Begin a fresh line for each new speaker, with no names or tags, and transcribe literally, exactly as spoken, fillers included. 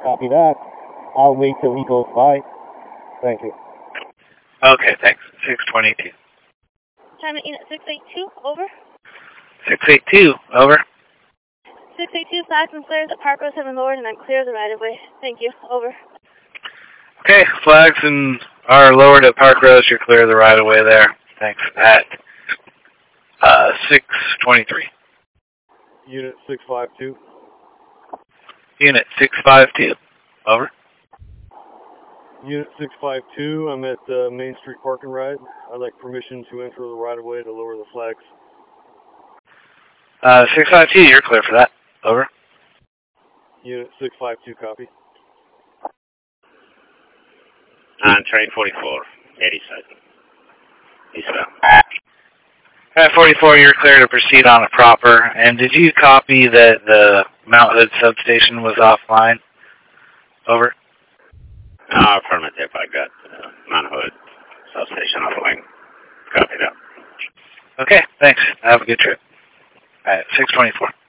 Copy that. I'll wait till he goes by. Thank you.
Okay, thanks. six twenty-two.
Chime in at six eight two, over.
six eight two, over.
six eight two, flags and flares at Park Roads have been lowered and I'm clear of the right-of-way. Thank you, over.
Okay, flags and are lowered at Park Roads. You're clear of the right-of-way there. Thanks. At uh, six twenty-three.
Unit six five two.
Unit six five two, over.
Unit six five two, I'm at uh, Main Street Park and Ride. I'd like permission to enter the right-of-way to lower the flags.
Uh, six five two, you're clear for that. Over.
Unit six five two, copy.
On train forty-four, eighty-seven. Eastbound.
At forty-four, you're clear to proceed on a proper. And did you copy that the Mount Hood substation was offline? Over.
Uh, affirmative, I got uh, Mount Hood substation offline. Copy that.
Okay, thanks. Have a good trip. All right, six twenty-four.